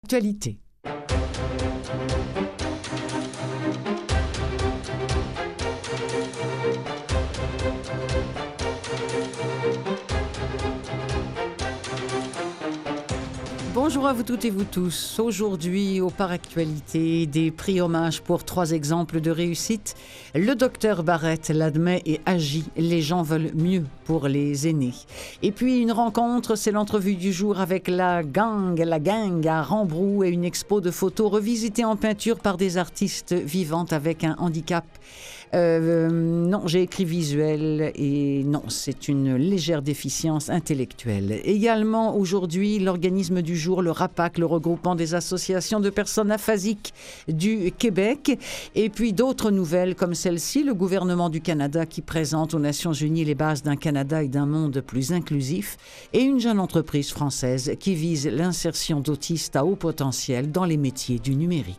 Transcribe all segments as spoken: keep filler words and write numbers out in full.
Actualité. Bonjour à vous toutes et vous tous. Aujourd'hui, au Par Actualité, des prix hommages pour trois exemples de réussite. Le docteur Barrett l'admet et agit. Les gens veulent mieux pour les aînés. Et puis une rencontre, c'est l'entrevue du jour avec la gang, la gang à Rambrou et une expo de photos revisitées en peinture par des artistes vivantes avec un handicap. Euh, non, j'ai écrit visuel et non, c'est une légère déficience intellectuelle. Également aujourd'hui, l'organisme du jour, le RAPAC, le regroupement des associations de personnes aphasiques du Québec. Et puis d'autres nouvelles comme celle-ci, le gouvernement du Canada qui présente aux Nations Unies les bases d'un Canada et d'un monde plus inclusif. Et une jeune entreprise française qui vise l'insertion d'autistes à haut potentiel dans les métiers du numérique.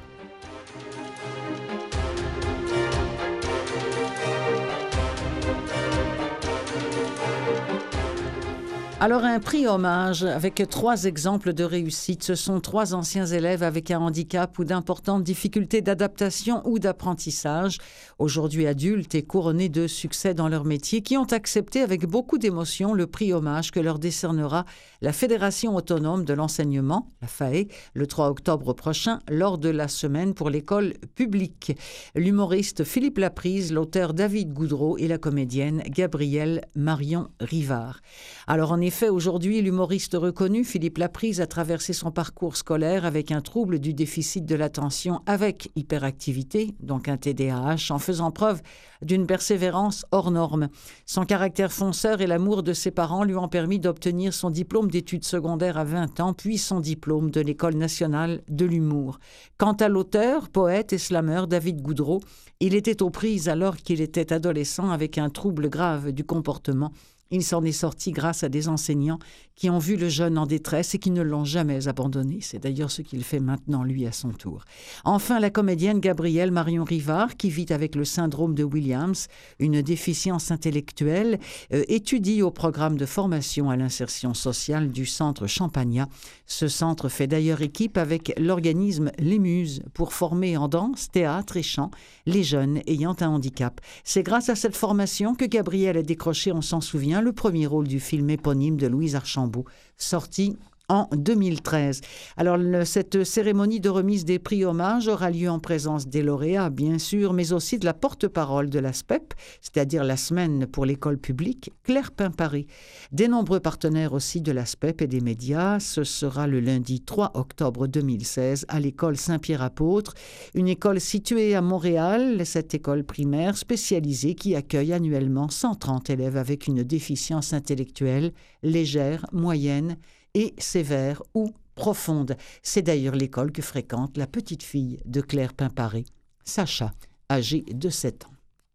Alors, un prix hommage avec trois exemples de réussite. Ce sont trois anciens élèves avec un handicap ou d'importantes difficultés d'adaptation ou d'apprentissage, aujourd'hui adultes et couronnés de succès dans leur métier, qui ont accepté avec beaucoup d'émotion le prix hommage que leur décernera la Fédération autonome de l'enseignement, la F A E, le trois octobre prochain, lors de la semaine pour l'école publique. L'humoriste Philippe Laprise, l'auteur David Goudreau et la comédienne Gabrielle Marion Rivard. Alors, en effet, aujourd'hui, l'humoriste reconnu Philippe Laprise a traversé son parcours scolaire avec un trouble du déficit de l'attention avec hyperactivité, donc un T D A H, en faisant preuve d'une persévérance hors norme. Son caractère fonceur et l'amour de ses parents lui ont permis d'obtenir son diplôme d'études secondaires à vingt ans, puis son diplôme de l'École nationale de l'humour. Quant à l'auteur, poète et slameur David Goudreau, il était aux prises alors qu'il était adolescent avec un trouble grave du comportement. Il s'en est sorti grâce à des enseignants qui ont vu le jeune en détresse et qui ne l'ont jamais abandonné. C'est d'ailleurs ce qu'il fait maintenant, lui, à son tour. Enfin, la comédienne Gabrielle Marion Rivard, qui vit avec le syndrome de Williams, une déficience intellectuelle, euh, étudie au programme de formation à l'insertion sociale du Centre Champagnat. Ce centre fait d'ailleurs équipe avec l'organisme Les Muses pour former en danse, théâtre et chant les jeunes ayant un handicap. C'est grâce à cette formation que Gabrielle a décroché, on s'en souvient, le premier rôle du film éponyme de Louise Archambault, sorti en deux mille treize. Alors, le, cette cérémonie de remise des prix hommages aura lieu en présence des lauréats, bien sûr, mais aussi de la porte-parole de la S P E P, c'est-à-dire la semaine pour l'école publique, Claire Pimparé. Des nombreux partenaires aussi de la S P E P et des médias. Ce sera le lundi trois octobre deux mille seize à l'école Saint-Pierre-Apôtre, une école située à Montréal, cette école primaire spécialisée qui accueille annuellement cent trente élèves avec une déficience intellectuelle légère, moyenne et sévère ou profonde. C'est d'ailleurs l'école que fréquente la petite fille de Claire Pimparé, Sacha, âgée de sept ans.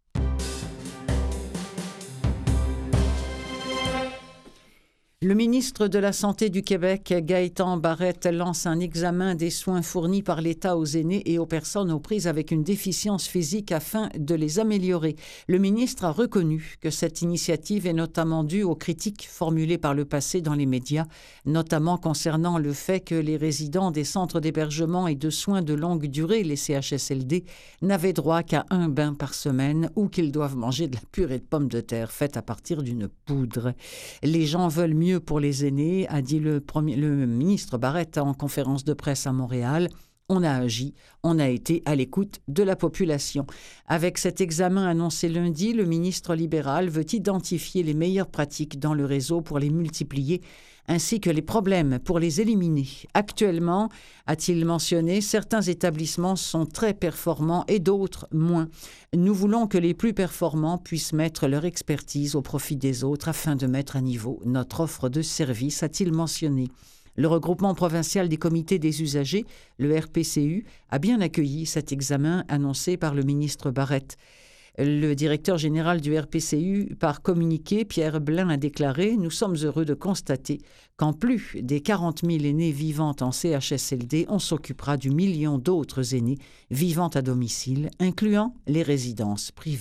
Le ministre de la Santé du Québec, Gaétan Barrett, lance un examen des soins fournis par l'État aux aînés et aux personnes aux prises avec une déficience physique afin de les améliorer. Le ministre a reconnu que cette initiative est notamment due aux critiques formulées par le passé dans les médias, notamment concernant le fait que les résidents des centres d'hébergement et de soins de longue durée, les C H S L D, n'avaient droit qu'à un bain par semaine ou qu'ils doivent manger de la purée de pommes de terre faite à partir d'une poudre. Les gens veulent mieux pour les aînés, a dit le, premier, le ministre Barrett en conférence de presse à Montréal. On a agi, on a été à l'écoute de la population. Avec cet examen annoncé lundi, le ministre libéral veut identifier les meilleures pratiques dans le réseau pour les multiplier, ainsi que les problèmes pour les éliminer. Actuellement, a-t-il mentionné, certains établissements sont très performants et d'autres moins. Nous voulons que les plus performants puissent mettre leur expertise au profit des autres afin de mettre à niveau notre offre de service, a-t-il mentionné. Le regroupement provincial des comités des usagers, le R P C U, a bien accueilli cet examen annoncé par le ministre Barrett. Le directeur général du R P C U, par communiqué, Pierre Blin, a déclaré « Nous sommes heureux de constater qu'en plus des quarante mille aînés vivant en C H S L D, on s'occupera du million d'autres aînés vivant à domicile, incluant les résidences privées. »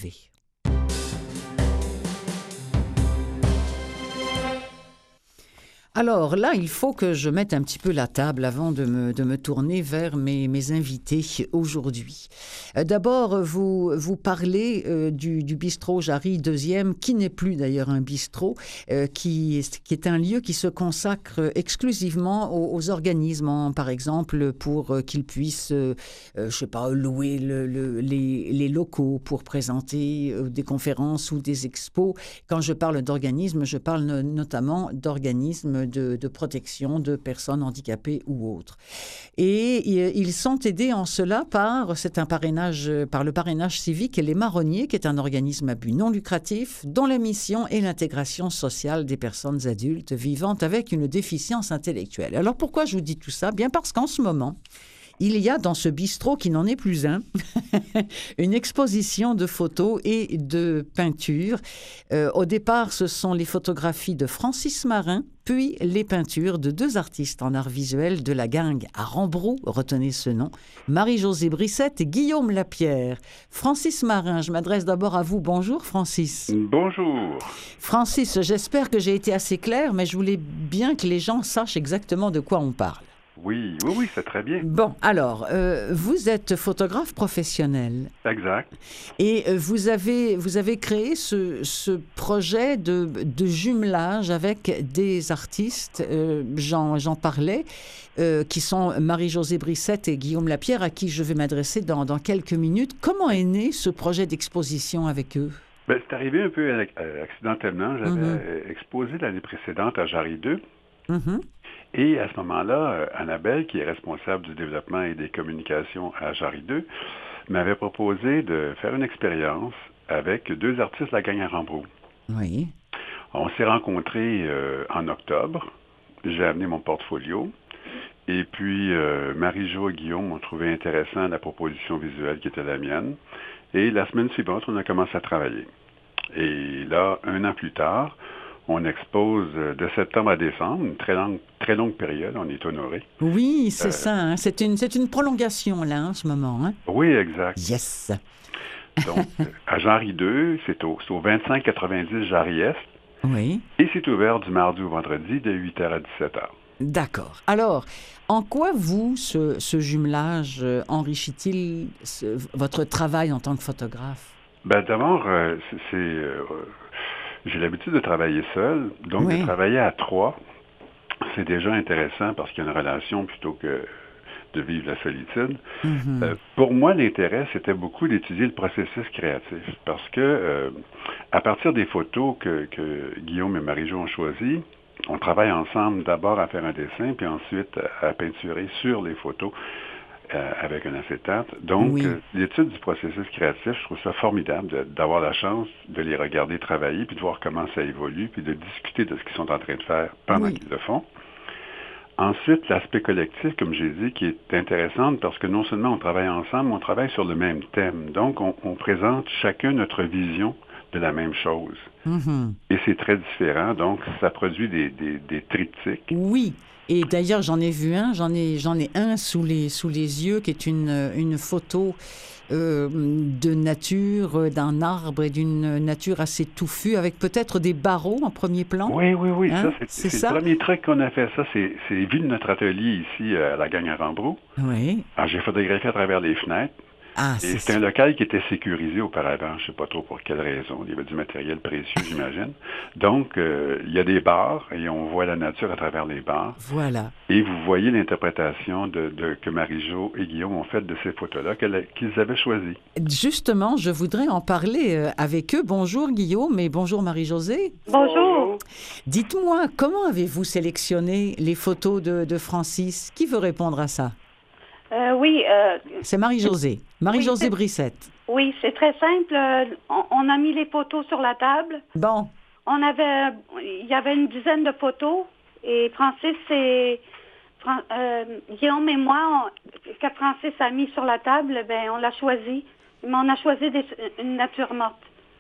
Alors là, il faut que je mette un petit peu la table avant de me, de me tourner vers mes, mes invités aujourd'hui. Euh, D'abord, vous, vous parlez euh, du, du bistrot Jarry deuxième, qui n'est plus d'ailleurs un bistrot, euh, qui, est, qui est un lieu qui se consacre exclusivement aux, aux organismes, hein, par exemple, pour euh, qu'ils puissent, euh, euh, je sais pas, louer le, le, les, les locaux pour présenter euh, des conférences ou des expos. Quand je parle d'organismes, je parle no- notamment d'organismes De, de protection de personnes handicapées ou autres. Et ils sont aidés en cela par, c'est un parrainage, par le parrainage civique et les Marronniers, qui est un organisme à but non lucratif, dont la mission est l'intégration sociale des personnes adultes vivant avec une déficience intellectuelle. Alors pourquoi je vous dis tout ça? Bien parce qu'en ce moment, il y a dans ce bistrot, qui n'en est plus un, une exposition de photos et de peintures. Euh, au départ, ce sont les photographies de Francis Marin, puis les peintures de deux artistes en art visuel de la gang à Rambrou, retenez ce nom, Marie-Josée Brissette et Guillaume Lapierre. Francis Marin, je m'adresse d'abord à vous. Bonjour Francis. Bonjour. Francis, j'espère que j'ai été assez clair, mais je voulais bien que les gens sachent exactement de quoi on parle. Oui, oui, oui, c'est très bien. Bon, alors, euh, vous êtes photographe professionnel. Exact. Et euh, vous avez, vous avez créé ce, ce projet de, de jumelage avec des artistes, euh, j'en, j'en parlais, euh, qui sont Marie-Josée Brissette et Guillaume Lapierre, à qui je vais m'adresser dans, dans quelques minutes. Comment est né ce projet d'exposition avec eux? Ben, c'est arrivé un peu euh, accidentellement. J'avais mm-hmm. exposé l'année précédente à Jarry deux. Mm-hmm. Et à ce moment-là, Annabelle, qui est responsable du développement et des communications à Jarry deux, m'avait proposé de faire une expérience avec deux artistes de la gang à Rambrou. Oui. On s'est rencontrés euh, en octobre. J'ai amené mon portfolio. Et puis, euh, Marie-Jo et Guillaume ont trouvé intéressant la proposition visuelle qui était la mienne. Et la semaine suivante, on a commencé à travailler. Et là, un an plus tard, on expose de septembre à décembre, une très longue, très longue période, on est honoré. Oui, c'est euh, ça, hein? c'est, une, c'est une prolongation là en ce moment. Hein? Oui, exact. Yes. Donc, à Jarry deux, c'est au, c'est au vingt-cinq quatre-vingt-dix Jarry Est. Oui. Et c'est ouvert du mardi au vendredi de huit heures à dix-sept heures. D'accord. Alors, en quoi vous, ce, ce jumelage euh, enrichit-il ce, votre travail en tant que photographe? Ben, d'abord, euh, c'est... c'est euh, j'ai l'habitude de travailler seul, donc oui. de travailler à trois, c'est déjà intéressant parce qu'il y a une relation plutôt que de vivre la solitude. Mm-hmm. Euh, pour moi, l'intérêt, c'était beaucoup d'étudier le processus créatif parce que euh, à partir des photos que, que Guillaume et Marie-Jo ont choisies, on travaille ensemble d'abord à faire un dessin, puis ensuite à peinturer sur les photos. Euh, avec un acétate. Donc, oui. euh, l'étude du processus créatif, je trouve ça formidable de, d'avoir la chance de les regarder travailler, puis de voir comment ça évolue, puis de discuter de ce qu'ils sont en train de faire pendant oui. qu'ils le font. Ensuite, l'aspect collectif, comme j'ai dit, qui est intéressant parce que non seulement on travaille ensemble, on travaille sur le même thème. Donc, on, on présente chacun notre vision de la même chose. Mm-hmm. Et c'est très différent, donc ça produit des, des, des triptyques. Oui. Et d'ailleurs, j'en ai vu un, j'en ai, j'en ai un sous les, sous les yeux, qui est une, une photo euh, de nature, d'un arbre et d'une nature assez touffue, avec peut-être des barreaux en premier plan. Oui, oui, oui. Hein? Ça, c'est, c'est, c'est ça? Le premier truc qu'on a fait. Ça, c'est, c'est vu de notre atelier ici à la gang à Rambrou. Oui. Alors, j'ai photographié à travers les fenêtres. Ah, et c'est c'était un local qui était sécurisé auparavant, je ne sais pas trop pour quelle raison. Il y avait du matériel précieux, j'imagine. Donc, euh, il y a des bars et on voit la nature à travers les bars. Voilà. Et vous voyez l'interprétation de, de, que Marie-Jo et Guillaume ont faite de ces photos-là qu'ils avaient choisies. Justement, je voudrais en parler avec eux. Bonjour Guillaume et bonjour Marie-Josée. Bonjour. Dites-moi, comment avez-vous sélectionné les photos de, de Francis? Qui veut répondre à ça? Euh, oui. Euh, c'est Marie-Josée. Marie-Josée oui, Brissette. Oui, c'est très simple. On, on a mis les photos sur la table. Bon. On avait, il y avait une dizaine de photos. Et Francis et euh, Guillaume et moi, on, que Francis a mis sur la table, ben on l'a choisi. Mais on a choisi des, une nature morte.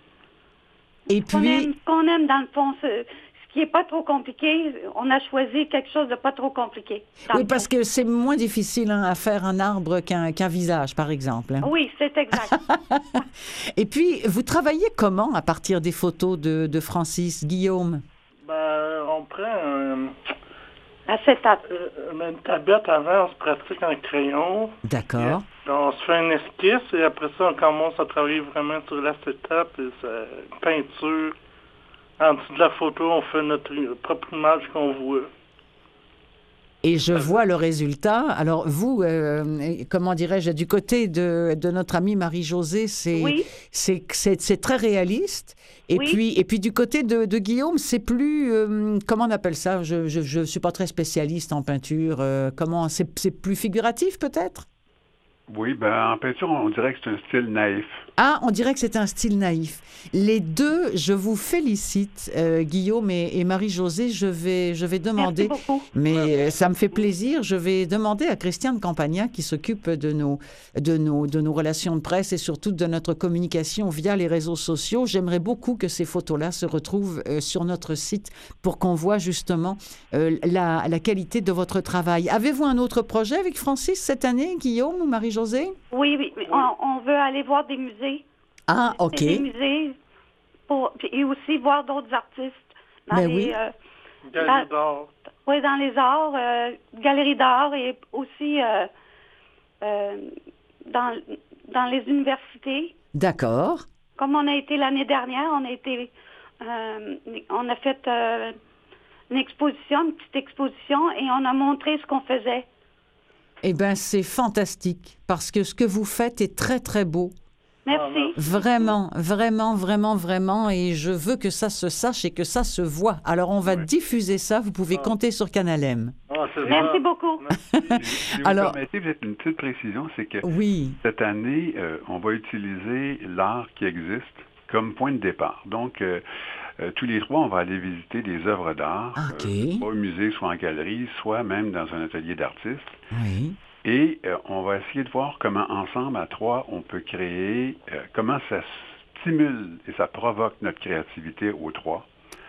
Et qu'on puis... Aime, qu'on aime dans le fond, ce, ce qui n'est pas trop compliqué, on a choisi quelque chose de pas trop compliqué. Oui, parce que c'est moins difficile hein, à faire un arbre qu'un, qu'un visage, par exemple. Hein. Oui, c'est exact. Et puis, vous travaillez comment à partir des photos de, de Francis, Guillaume? Ben, on prend un, acétate. Euh, une tablette, avant, on se pratique en crayon. D'accord. Et on se fait une esquisse et après ça, on commence à travailler vraiment sur l'acétate et sa peinture. En dessous de la photo, on fait notre propre image qu'on voit. Et je vois le résultat. Alors, vous, euh, comment dirais-je, du côté de, de notre amie Marie-Josée, c'est, Oui. c'est, c'est, c'est très réaliste. Et, Oui. puis, et puis, du côté de, de Guillaume, c'est plus... euh, comment on appelle ça? Je ne suis pas très spécialiste en peinture. Euh, comment c'est, c'est plus figuratif, peut-être? Oui, ben en peinture, on dirait que c'est un style naïf. Ah, on dirait que c'est un style naïf. Les deux, je vous félicite, euh, Guillaume et, et Marie-Josée. Je vais, je vais demander, Merci beaucoup. mais euh, ça me fait plaisir, je vais demander à Christiane Campagna, qui s'occupe de nos, de, nos, de nos relations de presse et surtout de notre communication via les réseaux sociaux. J'aimerais beaucoup que ces photos-là se retrouvent euh, sur notre site pour qu'on voit justement euh, la, la qualité de votre travail. Avez-vous un autre projet avec Francis cette année, Guillaume ou Marie-Josée? Oui, oui, oui. On, on veut aller voir des musées. Ah, OK. Des musées pour, et aussi voir d'autres artistes. Dans Ben les, oui. euh, Galerie dans- d'art. oui, dans les arts, euh, galeries d'art et aussi euh, euh, dans, dans les universités. D'accord. Comme on a été l'année dernière, on a été, euh, on a fait euh, une exposition, une petite exposition, et on a montré ce qu'on faisait. Eh bien, c'est fantastique parce que ce que vous faites est très, très beau. Merci. Vraiment, vraiment, vraiment, vraiment. Et je veux que ça se sache et que ça se voit. Alors, on va Oui. diffuser ça. Vous pouvez Ah. compter sur Canal M. Ah, c'est Merci ça. beaucoup. Si vous Alors- permettez, peut-être une petite précision, c'est que Oui. cette année, euh, on va utiliser l'art qui existe comme point de départ. Donc, euh, euh, tous les trois, on va aller visiter des œuvres d'art, OK. euh, soit au musée, soit en galerie, soit même dans un atelier d'artistes. Oui. Et euh, on va essayer de voir comment, ensemble, à trois, on peut créer, euh, comment ça stimule et ça provoque notre créativité aux trois.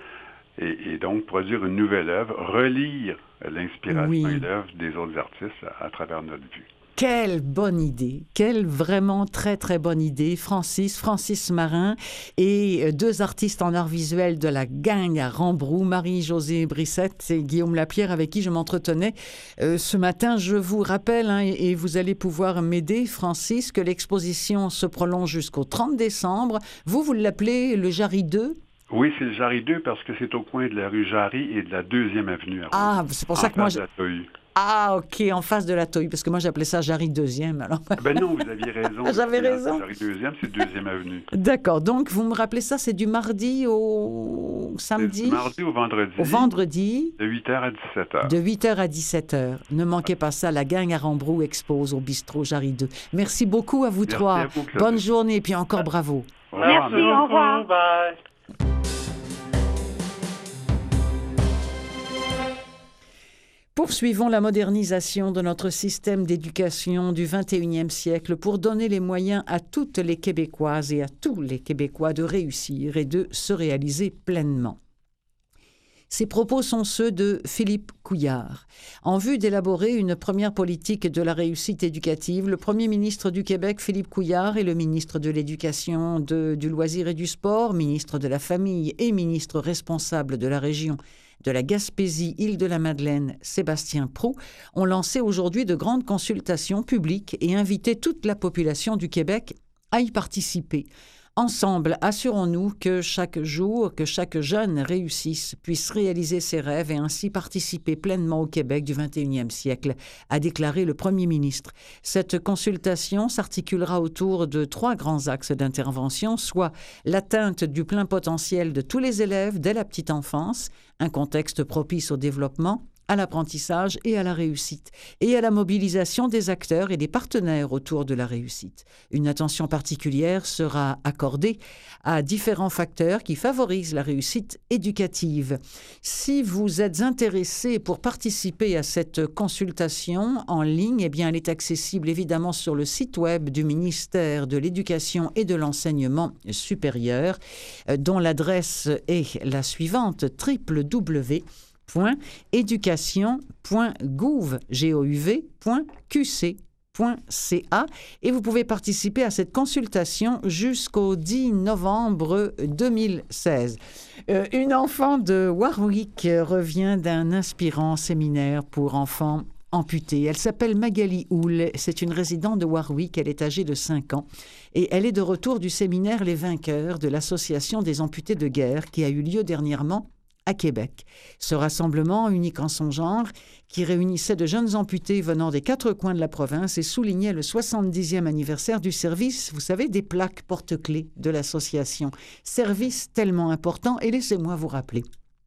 Et, et donc, produire une nouvelle œuvre, relire l'inspiration Oui. et l'œuvre des autres artistes à, à travers notre vue. Quelle bonne idée, quelle vraiment très très bonne idée. Francis, Francis Marin et euh, deux artistes en art visuel de la gang à Rambrou, Marie-Josée Brissette et Guillaume Lapierre avec qui je m'entretenais euh, ce matin. Je vous rappelle, hein, et, et vous allez pouvoir m'aider, Francis, que l'exposition se prolonge jusqu'au trente décembre. Vous, vous l'appelez le Jarry deux? Oui, c'est le Jarry deux parce que c'est au coin de la rue Jarry et de la deuxième avenue. À Ah, Rouyn, c'est pour en ça que moi... face je- de la Tohu. Ah, OK, en face de la Tohu, parce que moi j'appelais ça Jarry deuxième. Alors... Ben non, vous aviez raison. J'avais C'est- raison. Jarry deuxième, c'est deuxième avenue. D'accord, donc vous me rappelez ça, c'est du mardi au C'est samedi? du mardi au vendredi. Au vendredi, De huit heures à dix-sept heures. de huit heures à dix-sept heures. Ne manquez pas ça, la gang à Rambrou expose au bistrot Jarry deux. Merci beaucoup à vous Merci trois. à vous, Claudie. Bonne journée et puis encore bravo. Au revoir. Merci, au revoir. Bye. Poursuivons la modernisation de notre système d'éducation du vingt et unième siècle pour donner les moyens à toutes les Québécoises et à tous les Québécois de réussir et de se réaliser pleinement. Ces propos sont ceux de Philippe Couillard. En vue d'élaborer une première politique de la réussite éducative, le premier ministre du Québec, Philippe Couillard, et le ministre de l'Éducation, de- du loisir et du sport, ministre de la Famille et ministre responsable de la région de la Gaspésie-Île-de-la-Madeleine, Sébastien Proulx, ont lancé aujourd'hui de grandes consultations publiques et invité toute la population du Québec à y participer. Ensemble, assurons-nous que chaque jour, que chaque jeune réussisse, puisse réaliser ses rêves et ainsi participer pleinement au Québec du vingt et unième siècle, a déclaré le Premier ministre. Cette consultation s'articulera autour de trois grands axes d'intervention, soit l'atteinte du plein potentiel de tous les élèves dès la petite enfance, un contexte propice au développement, à l'apprentissage et à la réussite, et à la mobilisation des acteurs et des partenaires autour de la réussite. Une attention particulière sera accordée à différents facteurs qui favorisent la réussite éducative. Si vous êtes intéressé pour participer à cette consultation en ligne, eh bien, elle est accessible évidemment sur le site web du ministère de l'Éducation et de l'Enseignement supérieur, euh, dont l'adresse est la suivante, w w w point éducation point gouv point q c point c a et vous pouvez participer à cette consultation jusqu'au dix novembre deux mille seize. Euh, une enfant de Warwick revient d'un inspirant séminaire pour enfants amputée. Elle s'appelle Magali Houle. C'est une résidente de Warwick. Elle est âgée de cinq ans. Et elle est de retour du séminaire Les Vainqueurs de l'Association des amputés de guerre qui a eu lieu dernièrement à Québec. Ce rassemblement, unique en son genre, qui réunissait de jeunes amputés venant des quatre coins de la province et soulignait le soixante-dixième anniversaire du service, vous savez, des plaques porte-clés de l'association. Service tellement important, et laissez-moi vous rappeler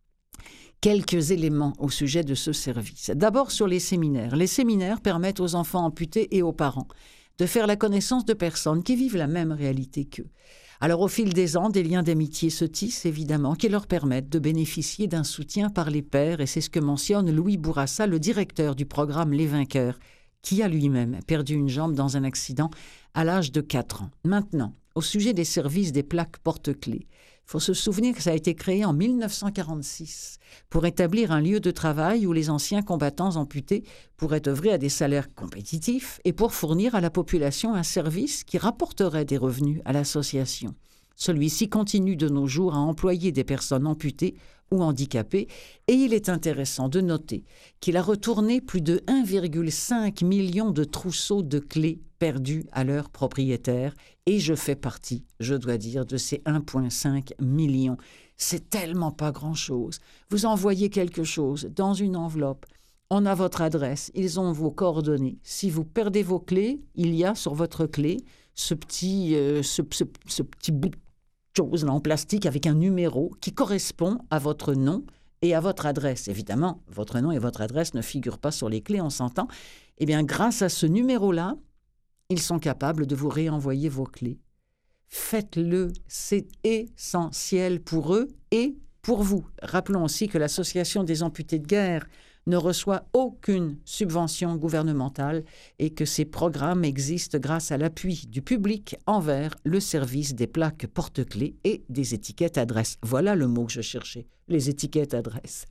quelques éléments au sujet de ce service. D'abord sur les séminaires. Les séminaires permettent aux enfants amputés et aux parents de faire la connaissance de personnes qui vivent la même réalité qu'eux. Alors au fil des ans, des liens d'amitié se tissent évidemment qui leur permettent de bénéficier d'un soutien par les pairs et c'est ce que mentionne Louis Bourassa, le directeur du programme Les Vainqueurs, qui a lui-même perdu une jambe dans un accident à l'âge de quatre ans. Maintenant, au sujet des services des plaques porte-clés, il faut se souvenir que ça a été créé en mille neuf cent quarante-six pour établir un lieu de travail où les anciens combattants amputés pourraient œuvrer à des salaires compétitifs et pour fournir à la population un service qui rapporterait des revenus à l'association. Celui-ci continue de nos jours à employer des personnes amputées ou handicapées et il est intéressant de noter qu'il a retourné plus de un virgule cinq million de trousseaux de clés perdus à leurs propriétaires et je fais partie, je dois dire, de ces un virgule cinq million. C'est tellement pas grand-chose. Vous envoyez quelque chose dans une enveloppe, on a votre adresse, ils ont vos coordonnées. Si vous perdez vos clés, il y a sur votre clé ce petit, euh, ce, ce, ce petit bout de chose là, en plastique avec un numéro qui correspond à votre nom et à votre adresse. Évidemment, votre nom et votre adresse ne figurent pas sur les clés, on s'entend. Eh bien, grâce à ce numéro-là, ils sont capables de vous réenvoyer vos clés. Faites-le, c'est essentiel pour eux et pour vous. Rappelons aussi que l'Association des amputés de guerre ne reçoit aucune subvention gouvernementale et que ces programmes existent grâce à l'appui du public envers le service des plaques porte-clés et des étiquettes adresses. Voilà le mot que je cherchais, les étiquettes adresses.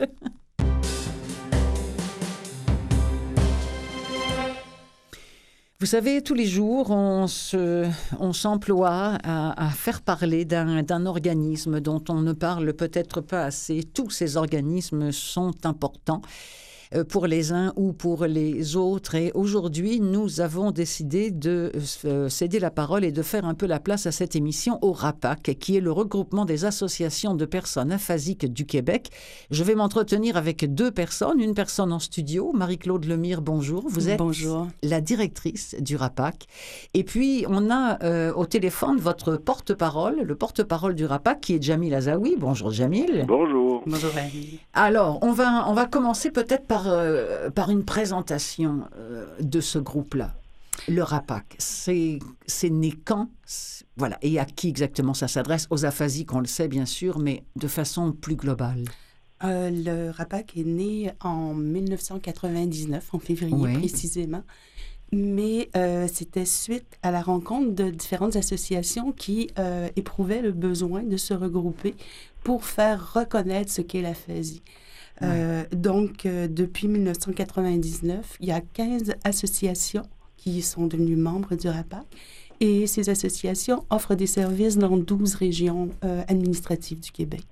Vous savez, tous les jours, on, se, on s'emploie à, à faire parler d'un, d'un organisme dont on ne parle peut-être pas assez. Tous ces organismes sont importants pour les uns ou pour les autres. Et aujourd'hui, nous avons décidé de euh, céder la parole et de faire un peu la place à cette émission au RAPAC, qui est le regroupement des associations de personnes aphasiques du Québec. Je vais m'entretenir avec deux personnes, une personne en studio, Marie-Claude Lemire, bonjour. Vous êtes bonjour. La directrice du RAPAC. Et puis, on a euh, au téléphone votre porte-parole, le porte-parole du RAPAC, qui est Jamil Azaoui. Bonjour Jamil. Bonjour. Bonjour Jamil. Alors, on va, on va commencer peut-être par Euh, par une présentation euh, de ce groupe-là. Le RAPAC, c'est, c'est né quand? C'est, voilà. Et à qui exactement ça s'adresse? Aux aphasiques, on le sait bien sûr, mais de façon plus globale. Euh, le RAPAC est né en dix-neuf cent quatre-vingt-dix-neuf, en février oui. précisément. Mais euh, c'était suite à la rencontre de différentes associations qui euh, éprouvaient le besoin de se regrouper pour faire reconnaître ce qu'est l'aphasie. Euh, donc, euh, depuis dix-neuf cent quatre-vingt-dix-neuf, il y a quinze associations qui sont devenues membres du RAPAC et ces associations offrent des services dans douze régions euh, administratives du Québec.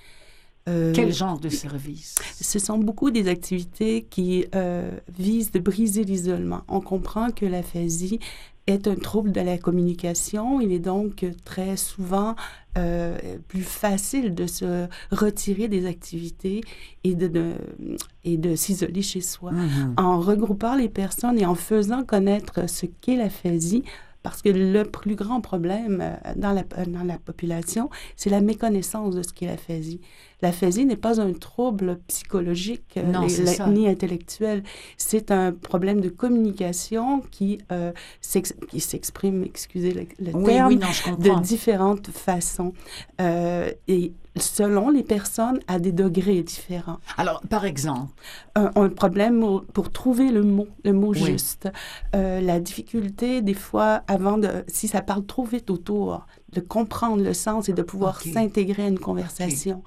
Euh, Quel genre de services? Ce sont beaucoup des activités qui euh, visent de briser l'isolement. On comprend que l'aphasie est un trouble de la communication. Il est donc très souvent euh, plus facile de se retirer des activités et de, de, et de s'isoler chez soi. Mm-hmm. En regroupant les personnes et en faisant connaître ce qu'est l'aphasie, parce que le plus grand problème dans la, dans la population, c'est la méconnaissance de ce qu'est l'aphasie. L'aphasie n'est pas un trouble psychologique non, et, la, ni intellectuel. C'est un problème de communication qui, euh, s'ex, qui s'exprime, excusez le, le oui, terme, oui, non, je comprends. de différentes façons. Euh, et selon les personnes, à des degrés différents. Alors, par exemple? Un, un problème pour trouver le mot, le mot oui. juste. Euh, la difficulté, des fois, avant de... Si ça parle trop vite autour, de comprendre le sens et de pouvoir okay. s'intégrer à une conversation. Okay.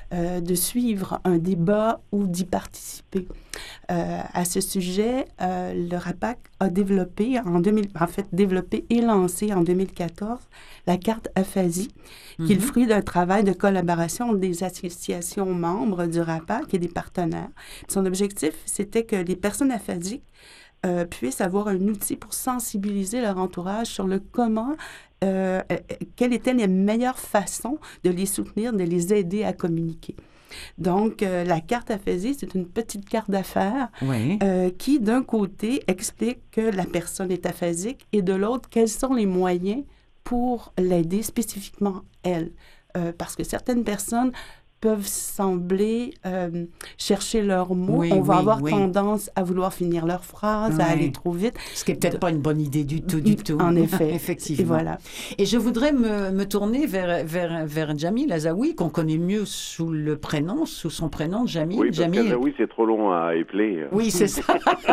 euh, de suivre un débat ou d'y participer. Euh, à ce sujet, euh, le RAPAC a développé, en, deux mille, en fait, développé et lancé en deux mille quatorze la carte aphasie, mm-hmm. qui est le fruit d'un travail de collaboration des associations membres du RAPAC et des partenaires. Son objectif, c'était que les personnes aphasiques euh, puissent avoir un outil pour sensibiliser leur entourage sur le comment, euh, quelles étaient les meilleures façons de les soutenir, de les aider à communiquer. Donc, euh, la carte aphasie, c'est une petite carte d'affaires oui. euh, qui, d'un côté, explique que la personne est aphasique et de l'autre, quels sont les moyens pour l'aider spécifiquement elle. Euh, parce que certaines personnes peuvent sembler euh, chercher leurs mots. Oui, On va oui, avoir oui. tendance à vouloir finir leurs phrases, oui. à aller trop vite. Ce qui n'est peut-être De... pas une bonne idée du tout, du tout. En effet. Effectivement. Et voilà. Et je voudrais me, me tourner vers, vers, vers Jamil Azaoui, qu'on connaît mieux sous le prénom, sous son prénom, Jamil. Oui, parce Jamil... qu'Azaoui, c'est trop long à épeler. Oui, c'est ça.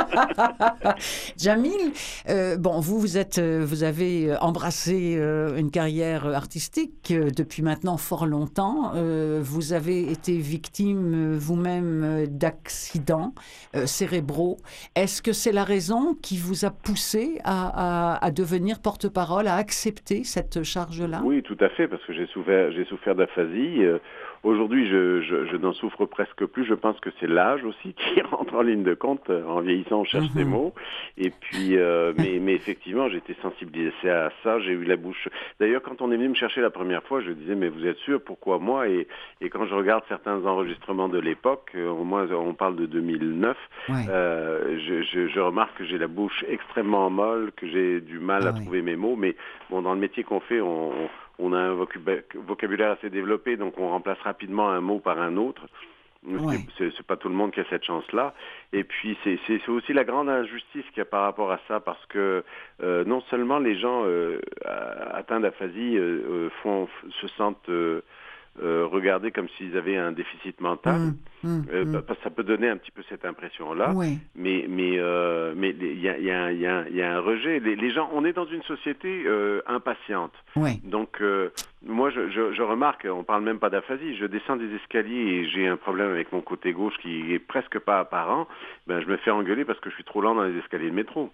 Jamil, euh, bon, vous, vous, êtes, vous avez embrassé euh, une carrière artistique euh, depuis maintenant fort longtemps. Euh, vous avez avez été victime vous-même d'accidents euh, cérébraux. Est-ce que c'est la raison qui vous a poussé à, à, à devenir porte-parole, à accepter cette charge-là? Oui, tout à fait, parce que j'ai souffert, j'ai souffert d'aphasie. Euh, aujourd'hui, je, je, je n'en souffre presque plus. Je pense que c'est l'âge aussi qui rentre en ligne de compte. En vieillissant, on cherche mm-hmm. des mots. Et puis, euh, mais, mais effectivement, j'ai été sensibilisé à ça. J'ai eu la bouche... D'ailleurs, quand on est venu me chercher la première fois, je disais, mais vous êtes sûr, pourquoi moi? Et, et quand je regarde certains enregistrements de l'époque, au moins on parle de deux mille neuf, ouais. euh, je, je, je remarque que j'ai la bouche extrêmement molle, que j'ai du mal ah, à oui. trouver mes mots, mais bon, dans le métier qu'on fait, on, on a un vocabulaire assez développé, donc on remplace rapidement un mot par un autre. Ouais. C'est, c'est pas tout le monde qui a cette chance-là. Et puis, c'est, c'est, c'est aussi la grande injustice qu'il y a par rapport à ça, parce que euh, non seulement les gens euh, atteints d'aphasie euh, font, se sentent... Euh, Euh, regarder comme s'ils avaient un déficit mental, mmh, mmh, euh, mmh. parce que ça peut donner un petit peu cette impression-là. Oui. Mais mais euh, mais il y a il y a il y a il y a un rejet. Les, les gens, on est dans une société euh, impatiente. Oui. Donc euh, moi je, je je remarque, on parle même pas d'aphasie. Je descends des escaliers et j'ai un problème avec mon côté gauche qui est presque pas apparent. Ben je me fais engueuler parce que je suis trop lent dans les escaliers de métro.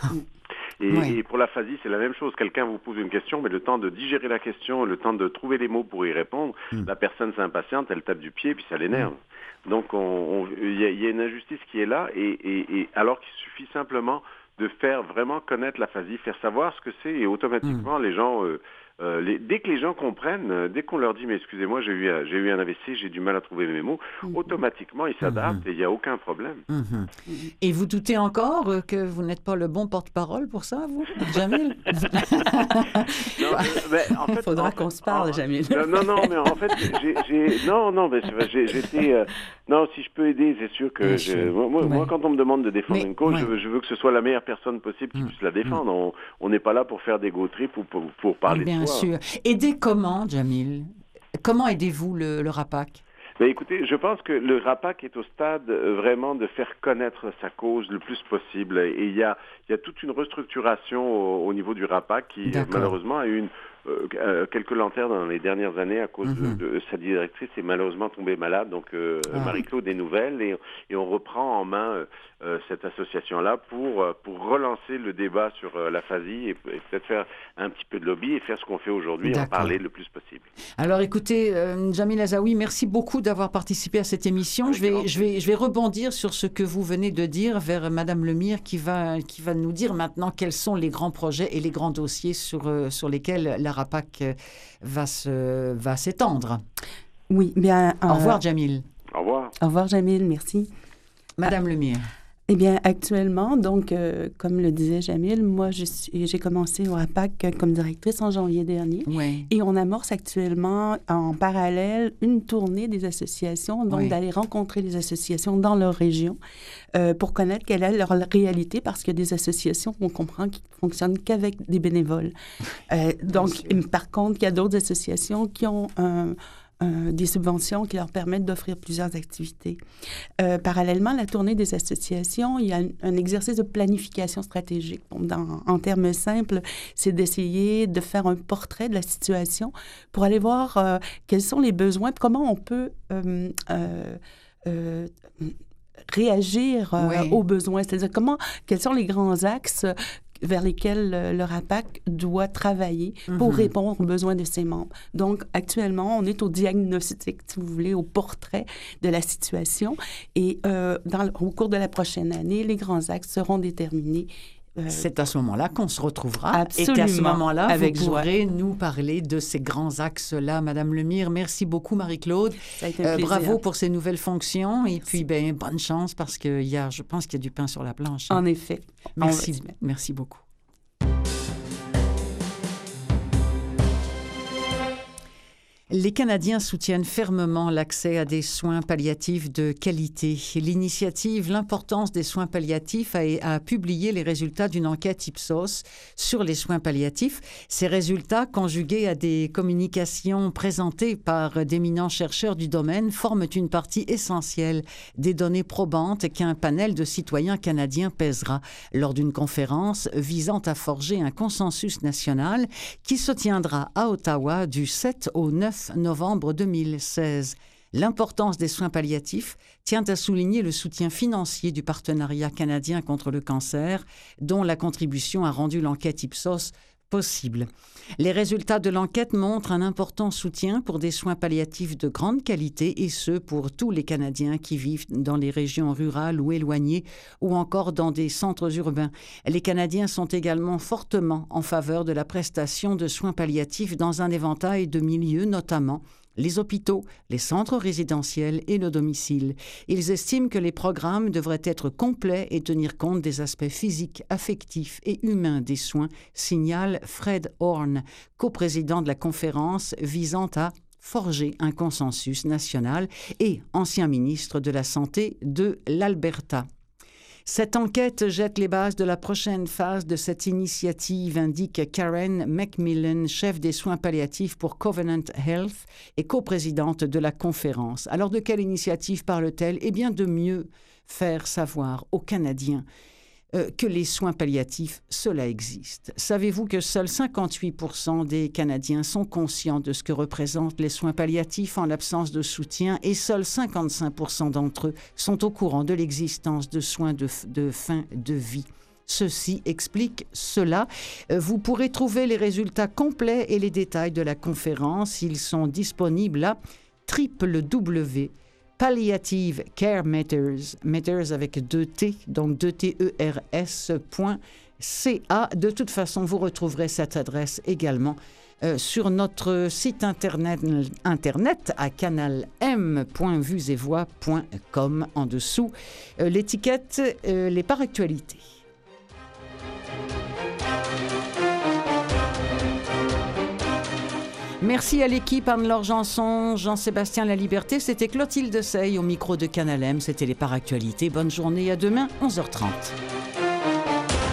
Et, oui. et pour l'aphasie, c'est la même chose. Quelqu'un vous pose une question, mais le temps de digérer la question, le temps de trouver les mots pour y répondre, mm. la personne s'impatiente, elle tape du pied, puis ça l'énerve. Mm. Donc, il y, y a une injustice qui est là, et, et, et alors qu'il suffit simplement de faire vraiment connaître l'aphasie, faire savoir ce que c'est, et automatiquement, mm. les gens... Euh, Euh, les, dès que les gens comprennent, euh, dès qu'on leur dit « mais excusez-moi, j'ai eu, j'ai eu un A V C, j'ai du mal à trouver mes mots mmh. », automatiquement, ils s'adaptent mmh. et il n'y a aucun problème. Mmh. Et vous doutez encore que vous n'êtes pas le bon porte-parole pour ça, vous, Jamil? Non, mais en fait, il faudra en qu'on fait, se parle, en, Jamil. Non, non, non, mais en fait, j'ai... j'ai non, non, mais j'ai, j'étais... Euh, non, si je peux aider, c'est sûr que... Je, moi, moi, ouais. moi, quand on me demande de défendre mais, une cause, ouais. je, veux, je veux que ce soit la meilleure personne possible qui mmh. puisse la défendre. Mmh. On n'est pas là pour faire des go trips ou pour, pour parler Bien de soi. Bien sûr. Aider comment, Jamil? Comment aidez-vous le, le RAPAC? Ben écoutez, je pense que le RAPAC est au stade euh, vraiment de faire connaître sa cause le plus possible. Et il y a, il y a toute une restructuration au, au niveau du RAPAC qui, D'accord. malheureusement, a eu une... Euh, quelques lanternes dans les dernières années à cause mm-hmm. de, de sa directrice est malheureusement tombée malade, donc euh, ah. Marie-Claude des nouvelles et, et on reprend en main euh, cette association-là pour, pour relancer le débat sur euh, l'aphasie et, et peut-être faire un petit peu de lobby et faire ce qu'on fait aujourd'hui, D'accord. en parler le plus possible. Alors écoutez, euh, Jamil Azaoui, merci beaucoup d'avoir participé à cette émission. Je vais, je, vais, je vais rebondir sur ce que vous venez de dire vers Madame Lemire qui va, qui va nous dire maintenant quels sont les grands projets et les grands dossiers sur, euh, sur lesquels la RAPAC va, se, va s'étendre. Oui, bien... Euh, Au revoir, Jamil. Au revoir. Au revoir, Jamil, merci. Madame ah, Lemire. Eh bien, actuellement, donc, euh, comme le disait Jamil, moi, je suis, j'ai commencé au RAPAC comme directrice en janvier dernier. Oui. Et on amorce actuellement, en parallèle, une tournée des associations, donc oui. d'aller rencontrer les associations dans leur région euh, pour connaître quelle est leur réalité, parce qu'il y a des associations, on comprend, qui ne fonctionnent qu'avec des bénévoles. Euh, donc, par contre, il y a d'autres associations qui ont un... euh, des subventions qui leur permettent d'offrir plusieurs activités. Euh, parallèlement à la tournée des associations, il y a un, un exercice de planification stratégique. Bon, dans, en termes simples, c'est d'essayer de faire un portrait de la situation pour aller voir euh, quels sont les besoins, comment on peut euh, euh, euh, réagir euh, oui. aux besoins, c'est-à-dire comment, quels sont les grands axes vers lesquels euh, le RAPAC doit travailler pour mm-hmm. répondre aux besoins de ses membres. Donc, actuellement, on est au diagnostic, si vous voulez, au portrait de la situation. Et euh, dans, au cours de la prochaine année, les grands axes seront déterminés. Euh, C'est à ce moment-là qu'on se retrouvera. Absolument. Et qu'à ce moment-là, avec vous joie. pourrez nous parler de ces grands axes-là. Madame Lemire, merci beaucoup, Marie-Claude. Ça a été un euh, plaisir. Bravo pour ces nouvelles fonctions. Merci. Et puis, ben, bonne chance parce que y a, je pense qu'il y a du pain sur la planche. Hein. En effet. Merci, merci beaucoup. Les Canadiens soutiennent fermement l'accès à des soins palliatifs de qualité. L'initiative L'importance des soins palliatifs a, a publié les résultats d'une enquête Ipsos sur les soins palliatifs. Ces résultats, conjugués à des communications présentées par d'éminents chercheurs du domaine, forment une partie essentielle des données probantes qu'un panel de citoyens canadiens pèsera lors d'une conférence visant à forger un consensus national qui se tiendra à Ottawa du sept au neuf novembre deux mille seize. L'importance des soins palliatifs tient à souligner le soutien financier du partenariat canadien contre le cancer, dont la contribution a rendu l'enquête Ipsos possible. Les résultats de l'enquête montrent un important soutien pour des soins palliatifs de grande qualité, et ce, pour tous les Canadiens qui vivent dans les régions rurales ou éloignées, ou encore dans des centres urbains. Les Canadiens sont également fortement en faveur de la prestation de soins palliatifs dans un éventail de milieux, notamment les hôpitaux, les centres résidentiels et le domicile. Ils estiment que les programmes devraient être complets et tenir compte des aspects physiques, affectifs et humains des soins, signale Fred Horn, coprésident de la conférence visant à forger un consensus national et ancien ministre de la Santé de l'Alberta. Cette enquête jette les bases de la prochaine phase de cette initiative, indique Karen Macmillan, chef des soins palliatifs pour Covenant Health et coprésidente de la conférence. Alors, de quelle initiative parle-t-elle? Eh bien, de mieux faire savoir aux Canadiens euh, que les soins palliatifs, cela existe. Savez-vous que seuls cinquante-huit pour cent des Canadiens sont conscients de ce que représentent les soins palliatifs en l'absence de soutien, et seuls cinquante-cinq pour cent d'entre eux sont au courant de l'existence de soins de, de fin de vie. Ceci explique cela. Vous pourrez trouver les résultats complets et les détails de la conférence. Ils sont disponibles à w w w point palliative care matters, matters avec deux T, donc deux T E R S point C A. De toute façon, vous retrouverez cette adresse également euh, sur notre site internet, internet à canal m point vues et voix point com. En dessous, euh, l'étiquette euh, Les Par Actualités. Merci à l'équipe, Anne-Laure Janson, Jean-Sébastien Laliberté. C'était Clotilde Sey au micro de Canal M. C'était les Par Actualités. Bonne journée, à demain, onze heures trente.